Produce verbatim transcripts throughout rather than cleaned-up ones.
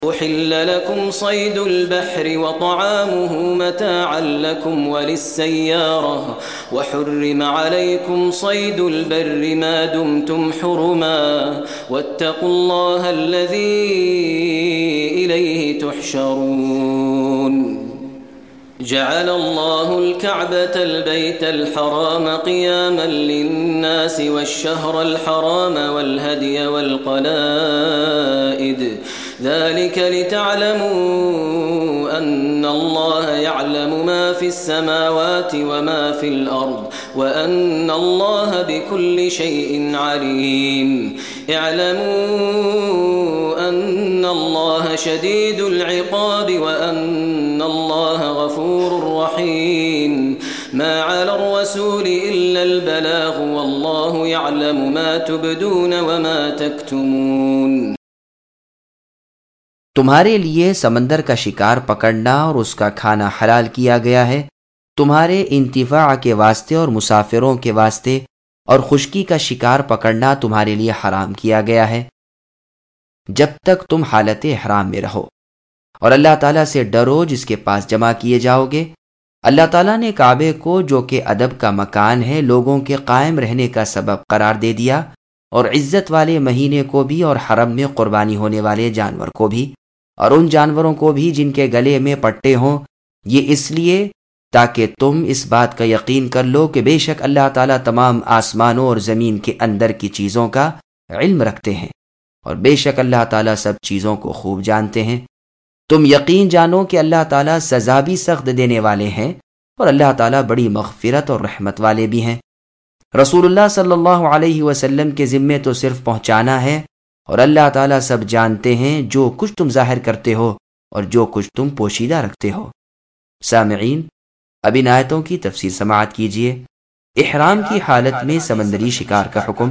أحل لكم صيد البحر وطعامه متاعا لكم وللسيارة وحرم عليكم صيد البر ما دمتم حرما واتقوا الله الذي إليه تحشرون جعل الله الكعبة البيت الحرام قياما للناس والشهر الحرام والهدي والقلائد ذلك لتعلموا أن الله يعلم ما في السماوات وما في الأرض وأن الله بكل شيء عليم اعلموا أن الله شديد العقاب وأن الله غفور رحيم ما على الرسول إلا البلاغ والله يعلم ما تبدون وما تكتمون۔ تمہارے لیے سمندر کا شکار پکڑنا اور اس کا کھانا حلال کیا گیا ہے، تمہارے انتفاع کے واسطے اور مسافروں کے واسطے، اور خشکی کا شکار پکڑنا تمہارے لیے حرام کیا گیا ہے جب تک تم حالت احرام میں رہو، اور اللہ تعالیٰ سے ڈرو جس کے پاس جمع کیے جاؤ گے۔ اللہ تعالیٰ نے کعبے کو جو کہ ادب کا مکان ہے لوگوں کے قائم رہنے کا سبب قرار دے دیا، اور عزت والے مہینے کو بھی اور حرم میں قربانی ہونے والے جانور کو بھی، اور ان جانوروں کو بھی جن کے گلے میں پٹے ہوں، یہ اس لیے تاکہ تم اس بات کا یقین کر لو کہ بے شک اللہ تعالیٰ تمام آسمانوں اور زمین کے اندر کی چیزوں کا علم رکھتے ہیں، اور بے شک اللہ تعالیٰ سب چیزوں کو خوب جانتے ہیں۔ تم یقین جانو کہ اللہ تعالیٰ سزا بھی سخت دینے والے ہیں، اور اللہ تعالیٰ بڑی مغفرت اور رحمت والے بھی ہیں۔ رسول اللہ صلی اللہ علیہ وسلم کے ذمے تو صرف پہنچانا ہے، اور اللہ تعالیٰ سب جانتے ہیں جو کچھ تم ظاہر کرتے ہو اور جو کچھ تم پوشیدہ رکھتے ہو۔ سامعین، اب ان آیتوں کی تفسیر سماعت کیجیے۔ احرام کی حالت میں سمندری شکار کا حکم۔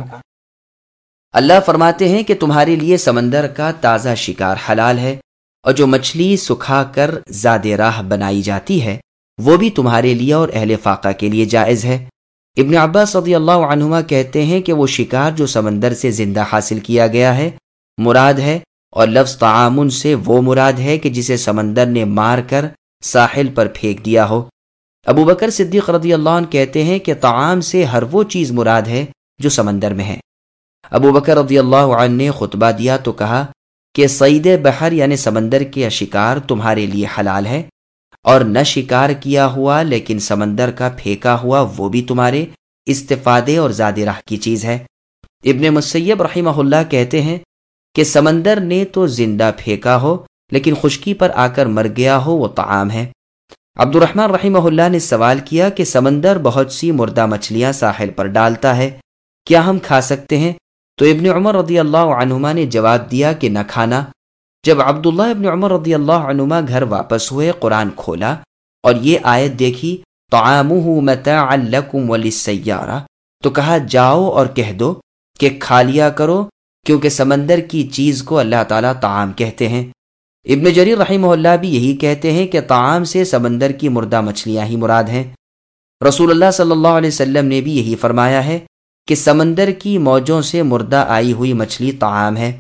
اللہ فرماتے ہیں کہ تمہارے لیے سمندر کا تازہ شکار حلال ہے، اور جو مچھلی سکھا کر زاد راہ بنائی جاتی ہے وہ بھی تمہارے لیے اور اہل فاقہ کے لیے جائز ہے۔ ابن عباس رضی اللہ عنہما کہتے ہیں کہ وہ شکار جو سمندر سے زندہ حاصل کیا گیا ہے مراد ہے، اور لفظ طعامن سے وہ مراد ہے کہ جسے سمندر نے مار کر ساحل پر پھینک دیا ہو۔ ابو بکر صدیق رضی اللہ عنہ کہتے ہیں کہ طعام سے ہر وہ چیز مراد ہے جو سمندر میں ہے۔ ابو بکر رضی اللہ عنہ نے خطبہ دیا تو کہا کہ صید بحر یعنی سمندر کے شکار تمہارے لیے حلال ہے، اور نہ شکار کیا ہوا لیکن سمندر کا پھینکا ہوا وہ بھی تمہارے استفادے اور زاد راہ کی چیز ہے۔ ابن مسیب رحمہ اللہ کہتے ہیں کہ سمندر نے تو زندہ پھینکا ہو لیکن خشکی پر آ کر مر گیا ہو وہ طعام ہے۔ عبد الرحمن رحمہ اللہ نے سوال کیا کہ سمندر بہت سی مردہ مچھلیاں ساحل پر ڈالتا ہے، کیا ہم کھا سکتے ہیں؟ تو ابن عمر رضی اللہ عنہما نے جواب دیا کہ نہ کھانا۔ جب عبداللہ ابن عمر رضی اللہ عنہما گھر واپس ہوئے، قرآن کھولا اور یہ آیت دیکھی طعامہ متاعا لکم وللسیارہ، تو کہا جاؤ اور کہہ دو کہ کھا لیا کرو، کیونکہ سمندر کی چیز کو اللہ تعالیٰ طعام کہتے ہیں۔ ابن جریر رحمہ اللہ بھی یہی کہتے ہیں کہ طعام سے سمندر کی مردہ مچھلیاں ہی مراد ہیں۔ رسول اللہ صلی اللہ علیہ وسلم نے بھی یہی فرمایا ہے کہ سمندر کی موجوں سے مردہ آئی ہوئی مچھلی طعام ہے۔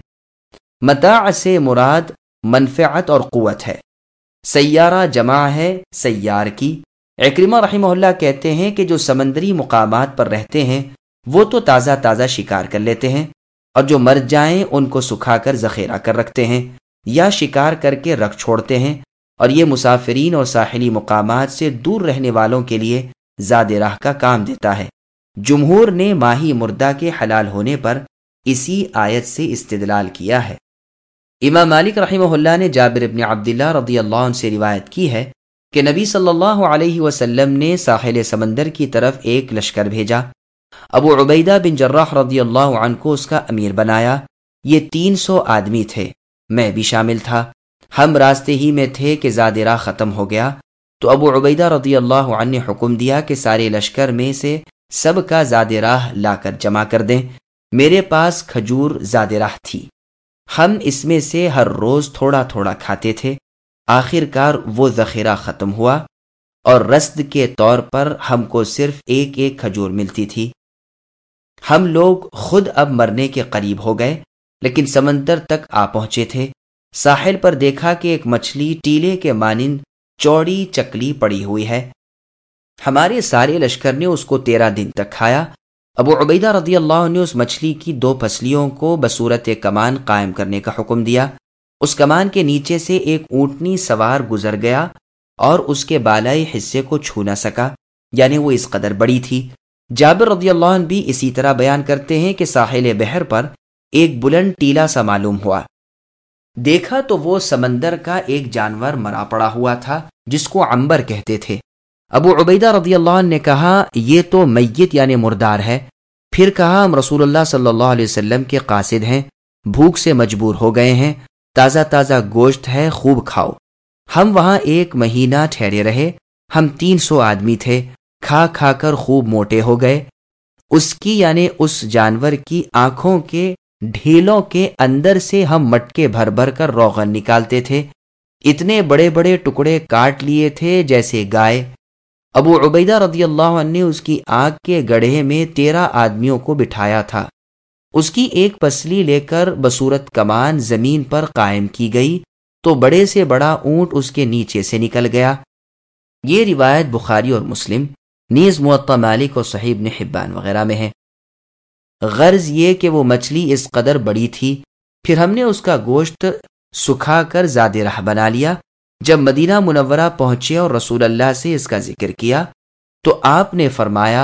متاع سے مراد منفعت اور قوت ہے۔ سیارہ جمع ہے سیار کی۔ عکرمہ رحمہ اللہ کہتے ہیں کہ جو سمندری مقامات پر رہتے ہیں وہ تو تازہ تازہ شکار کر لیتے ہیں، اور جو مر جائیں ان کو سکھا کر ذخیرہ کر رکھتے ہیں یا شکار کر کے رکھ چھوڑتے ہیں، اور یہ مسافرین اور ساحلی مقامات سے دور رہنے والوں کے لیے زاد راہ کا کام دیتا ہے۔ جمہور نے ماہی مردہ کے حلال ہونے پر اسی آیت سے استدلال کیا ہے۔ امام مالک رحمہ اللہ نے جابر بن عبداللہ رضی اللہ عنہ سے روایت کی ہے کہ نبی صلی اللہ علیہ وسلم نے ساحل سمندر کی طرف ایک لشکر بھیجا۔ ابو عبیدہ بن جراح رضی اللہ عنہ کو اس کا امیر بنایا۔ یہ تین سو آدمی تھے، میں بھی شامل تھا۔ ہم راستے ہی میں تھے کہ زاد راہ ختم ہو گیا، تو ابو عبیدہ رضی اللہ عنہ نے حکم دیا کہ سارے لشکر میں سے سب کا زاد راہ لا کر جمع کر دیں۔ میرے پاس کھجور زاد راہ تھی، ہم اس میں سے ہر روز تھوڑا تھوڑا کھاتے تھے۔ آخر کار وہ ذخیرہ ختم ہوا، اور رسد کے طور پر ہم کو صرف ایک ایک کھجور ملتی تھی۔ ہم لوگ خود اب مرنے کے قریب ہو گئے، لیکن سمندر تک آ پہنچے تھے۔ ساحل پر دیکھا کہ ایک مچھلی ٹیلے کے مانند چوڑی چکلی پڑی ہوئی ہے۔ ہمارے سارے لشکر نے اس کو تیرہ دن تک کھایا۔ ابو عبیدہ رضی اللہ عنہ نے اس مچھلی کی دو پسلیوں کو بصورت کمان قائم کرنے کا حکم دیا۔ اس کمان کے نیچے سے ایک اونٹنی سوار گزر گیا اور اس کے بالائی حصے کو چھو نہ سکا، یعنی وہ اس قدر بڑی تھی۔ جابر رضی اللہ عنہ بھی اسی طرح بیان کرتے ہیں کہ ساحل بحر پر ایک بلند ٹیلا سا معلوم ہوا۔ دیکھا تو وہ سمندر کا ایک جانور مرا پڑا ہوا تھا جس کو عنبر کہتے تھے۔ ابو عبیدہ رضی اللہ عنہ نے کہا یہ تو میت یعنی مردار ہے۔ پھر کہا ہم رسول اللہ صلی اللہ علیہ وسلم کے قاصد ہیں، بھوک سے مجبور ہو گئے ہیں، تازہ تازہ گوشت ہے، خوب کھاؤ۔ ہم وہاں ایک مہینہ ٹھہرے رہے، ہم تین سو آدمی تھے، کھا کھا کر خوب موٹے ہو گئے۔ اس کی یعنی اس جانور کی آنکھوں کے ڈھیلوں کے اندر سے ہم مٹکے بھر بھر کر روغن نکالتے تھے، اتنے بڑے بڑے ٹکڑے کاٹ لیے تھے جیسے گائے۔ ابو عبیدہ رضی اللہ عنہ نے اس کی آگ کے گڑھے میں تیرہ آدمیوں کو بٹھایا تھا۔ اس کی ایک پسلی لے کر بصورت کمان زمین پر قائم کی گئی تو بڑے سے بڑا اونٹ اس کے نیچے سے نکل گیا۔ یہ روایت بخاری اور مسلم، نیز موطا مالک اور صحیح ابن حبان وغیرہ میں ہے۔ غرض یہ کہ وہ مچھلی اس قدر بڑی تھی۔ پھر ہم نے اس کا گوشت سکھا کر زاد رہ بنا لیا۔ جب مدینہ منورہ پہنچے اور رسول اللہ سے اس کا ذکر کیا تو آپ نے فرمایا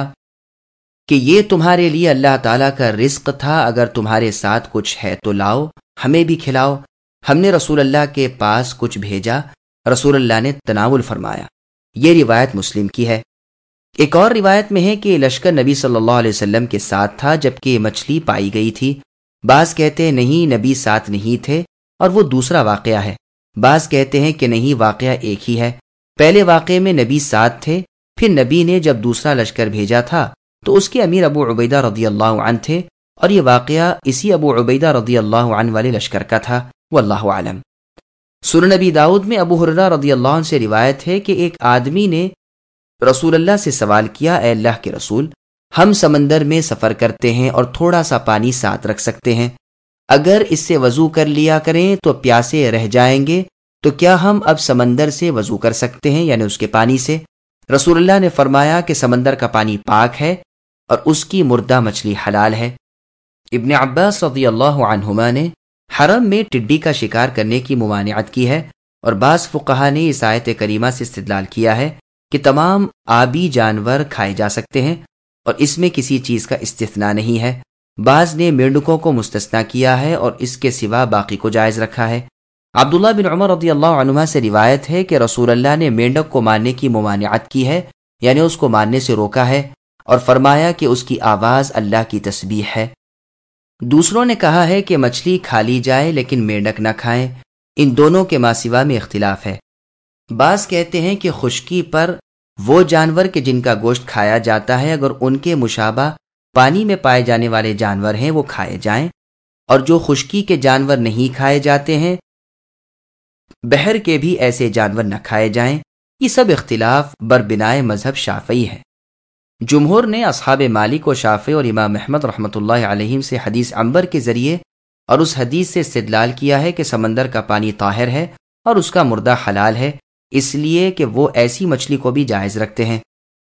کہ یہ تمہارے لیے اللہ تعالیٰ کا رزق تھا، اگر تمہارے ساتھ کچھ ہے تو لاؤ، ہمیں بھی کھلاؤ۔ ہم نے رسول اللہ کے پاس کچھ بھیجا، رسول اللہ نے تناول فرمایا۔ یہ روایت مسلم کی ہے۔ ایک اور روایت میں ہے کہ لشکر نبی صلی اللہ علیہ وسلم کے ساتھ تھا جبکہ یہ مچھلی پائی گئی تھی۔ بعض کہتے ہیں نہیں، نبی ساتھ نہیں تھے اور وہ دوسرا واقعہ ہے۔ بعض کہتے ہیں کہ نہیں، واقعہ ایک ہی ہے۔ پہلے واقعے میں نبی ساتھ تھے، پھر نبی نے جب دوسرا لشکر بھیجا تھا تو اس کے امیر ابو عبیدہ رضی اللہ عنہ تھے، اور یہ واقعہ اسی ابو عبیدہ رضی اللہ عنہ والے لشکر کا تھا، واللہ اعلم۔ سنن نبی داؤد میں ابو ہریرہ رضی اللہ عنہ سے روایت ہے کہ ایک آدمی نے رسول اللہ سے سوال کیا، اے اللہ کے رسول، ہم سمندر میں سفر کرتے ہیں اور تھوڑا سا پانی ساتھ رکھ سکتے ہیں، اگر اس سے وضو کر لیا کریں تو پیاسے رہ جائیں گے، تو کیا ہم اب سمندر سے وضو کر سکتے ہیں، یعنی اس کے پانی سے؟ رسول اللہ نے فرمایا کہ سمندر کا پانی پاک ہے اور اس کی مردہ مچھلی حلال ہے۔ ابن عباس رضی اللہ عنہما نے حرم میں ٹڈی کا شکار کرنے کی ممانعت کی ہے، اور بعض فقہا نے اس آیت کریمہ سے استدلال کیا ہے کہ تمام آبی جانور کھائے جا سکتے ہیں اور اس میں کسی چیز کا استثناء نہیں ہے۔ بعض نے مینڈکوں کو مستثنیٰ کیا ہے اور اس کے سوا باقی کو جائز رکھا ہے۔ عبداللہ بن عمر رضی اللہ عنہما سے روایت ہے کہ رسول اللہ نے مینڈک کو مارنے کی ممانعت کی ہے، یعنی اس کو مارنے سے روکا ہے، اور فرمایا کہ اس کی آواز اللہ کی تسبیح ہے۔ دوسروں نے کہا ہے کہ مچھلی کھا لی جائے لیکن مینڈک نہ کھائیں، ان دونوں کے ماسوا میں اختلاف ہے۔ بعض کہتے ہیں کہ خشکی پر وہ جانور کہ جن کا گوشت کھایا جاتا ہے، اگر ان کے مشابہ پانی میں پائے جانے والے جانور ہیں وہ کھائے جائیں، اور جو خشکی کے جانور نہیں کھائے جاتے ہیں بحر کے بھی ایسے جانور نہ کھائے جائیں۔ یہ سب اختلاف بربنائے مذہب شافعی ہے۔ جمہور نے اصحاب مالک و شافعی اور امام احمد رحمۃ اللہ علیہم سے حدیث عنبر کے ذریعے اور اس حدیث سے استدلال کیا ہے کہ سمندر کا پانی طاہر ہے اور اس کا مردہ حلال ہے، اس لیے کہ وہ ایسی مچھلی کو بھی جائز رکھتے ہیں۔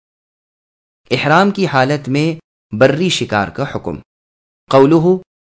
احرام کی حالت میں بری شکار کا حکم، قولہ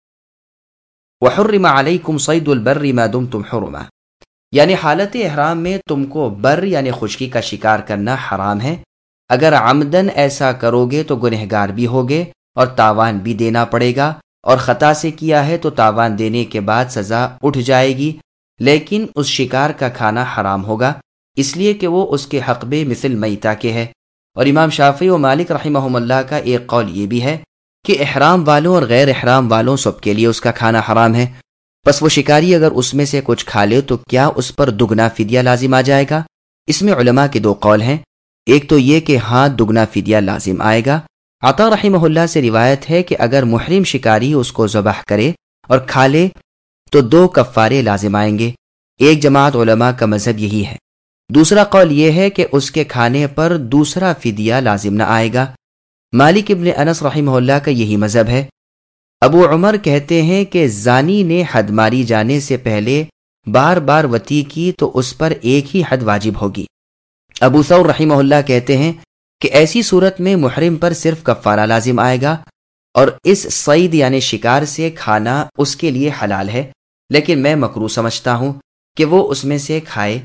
وحرم علیکم صید البر ما دمتم حرما، یعنی حالت احرام میں تم کو بر یعنی خشکی کا شکار کرنا حرام ہے۔ اگر عمدن ایسا کرو گے تو گنہگار بھی ہوگے اور تاوان بھی دینا پڑے گا، اور خطا سے کیا ہے تو تاوان دینے کے بعد سزا اٹھ جائے گی، لیکن اس شکار کا کھانا حرام ہوگا، اس لیے کہ وہ اس کے حق بے مثل میتہ کے ہے۔ اور امام شافعی و مالک رحمہم اللہ کا ایک قول یہ بھی ہے کہ احرام والوں اور غیر احرام والوں سب کے لیے اس کا کھانا حرام ہے۔ پس وہ شکاری اگر اس میں سے کچھ کھا لے تو کیا اس پر دگنا فدیہ لازم آ جائے گا؟ اس میں علماء کے دو قول ہیں، ایک تو یہ کہ ہاں دگنا فدیہ لازم آئے گا۔ عطا رحمہ اللہ سے روایت ہے کہ اگر محرم شکاری اس کو ذبح کرے اور کھا لے تو دو کفارے لازم آئیں گے۔ ایک جماعت علماء کا مذہب یہی ہے۔ دوسرا قول یہ ہے کہ اس کے کھانے پر دوسرا فدیہ لازم نہ آئے گا۔ مالک ابن انس رحمہ اللہ کا یہی مذہب ہے۔ ابو عمر کہتے ہیں کہ زانی نے حد ماری جانے سے پہلے بار بار وطی کی تو اس پر ایک ہی حد واجب ہوگی۔ ابو ثور رحمہ اللہ کہتے ہیں کہ ایسی صورت میں محرم پر صرف کفارہ لازم آئے گا، اور اس صید یعنی شکار سے کھانا اس کے لیے حلال ہے، لیکن میں مکروہ سمجھتا ہوں کہ وہ اس میں سے کھائے۔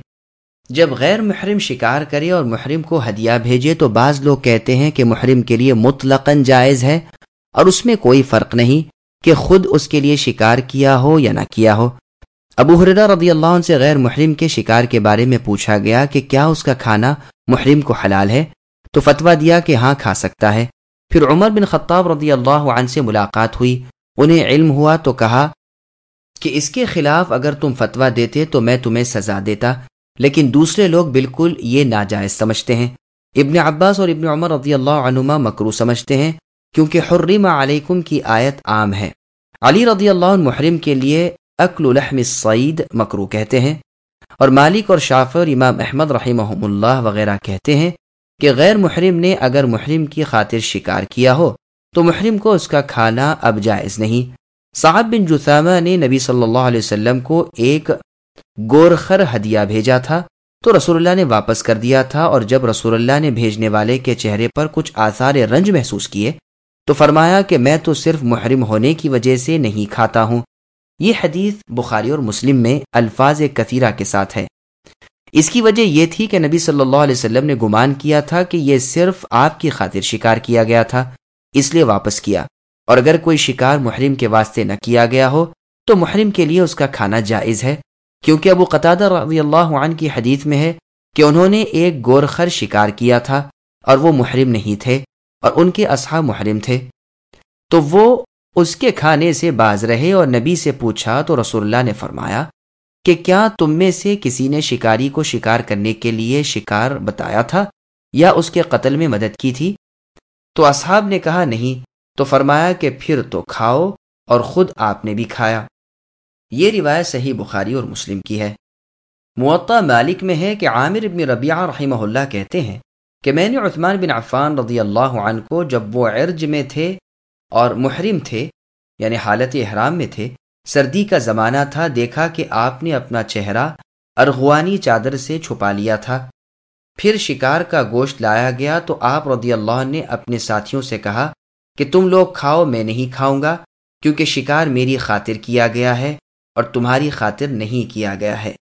جب غیر محرم شکار کرے اور محرم کو ہدیہ بھیجے تو بعض لوگ کہتے ہیں کہ محرم کے لیے مطلقاً جائز ہے اور اس میں کوئی فرق نہیں کہ خود اس کے لیے شکار کیا ہو یا نہ کیا ہو۔ ابو ہریرہ رضی اللہ عنہ سے غیر محرم کے شکار کے بارے میں پوچھا گیا کہ کیا اس کا کھانا محرم کو حلال ہے، تو فتویٰ دیا کہ ہاں کھا سکتا ہے۔ پھر عمر بن خطاب رضی اللہ عنہ سے ملاقات ہوئی، انہیں علم ہوا تو کہا کہ اس کے خلاف اگر تم فتویٰ دیتے تو میں تمہیں سزا دیتا، لیکن دوسرے لوگ بالکل یہ ناجائز سمجھتے ہیں۔ ابن عباس اور ابن عمر رضی اللہ عنہما مکروہ سمجھتے ہیں کیونکہ حرم علیکم کی آیت عام ہے۔ علی رضی اللہ عنہ محرم کے لیے اکل لحم الصید مکروہ کہتے ہیں، اور مالک اور شافعی اور امام احمد رحمہم اللہ وغیرہ کہتے ہیں کہ غیر محرم نے اگر محرم کی خاطر شکار کیا ہو تو محرم کو اس کا کھانا اب جائز نہیں۔ صعب بن جثامہ نے نبی صلی اللہ علیہ وسلم کو ایک گورخر ہدیہ بھیجا تھا تو رسول اللہ نے واپس کر دیا تھا، اور جب رسول اللہ نے بھیجنے والے کے چہرے پر کچھ آثار رنج محسوس کیے تو فرمایا کہ میں تو صرف محرم ہونے کی وجہ سے نہیں کھاتا ہوں۔ یہ حدیث بخاری اور مسلم میں الفاظ کثیرہ کے ساتھ ہے۔ اس کی وجہ یہ تھی کہ نبی صلی اللہ علیہ وسلم نے گمان کیا تھا کہ یہ صرف آپ کی خاطر شکار کیا گیا تھا، اس لیے واپس کیا، اور اگر کوئی شکار محرم کے واسطے نہ کیا گیا ہو تو محرم کے لیے اس کا کھانا جائز ہے، کیونکہ ابو قتادہ رضی اللہ عنہ کی حدیث میں ہے کہ انہوں نے ایک گورخر شکار کیا تھا اور وہ محرم نہیں تھے اور ان کے اصحاب محرم تھے، تو وہ اس کے کھانے سے باز رہے اور نبی سے پوچھا تو رسول اللہ نے فرمایا کہ کیا تم میں سے کسی نے شکاری کو شکار کرنے کے لیے شکار بتایا تھا یا اس کے قتل میں مدد کی تھی؟ تو اصحاب نے کہا نہیں، تو فرمایا کہ پھر تو کھاؤ، اور خود آپ نے بھی کھایا۔ یہ روایت صحیح بخاری اور مسلم کی ہے۔ موطا مالک میں ہے کہ عامر بن ربیعہ رحمہ اللہ کہتے ہیں کہ میں نے عثمان بن عفان رضی اللہ عنہ کو جب وہ عرج میں تھے اور محرم تھے یعنی حالت احرام میں تھے، سردی کا زمانہ تھا، دیکھا کہ آپ نے اپنا چہرہ ارغوانی چادر سے چھپا لیا تھا۔ پھر شکار کا گوشت لایا گیا تو آپ رضی اللہ عنہ نے اپنے ساتھیوں سے کہا کہ تم لوگ کھاؤ، میں نہیں کھاؤں گا، کیونکہ شکار میری خاطر کیا گیا ہے اور تمہاری خاطر نہیں کیا گیا ہے۔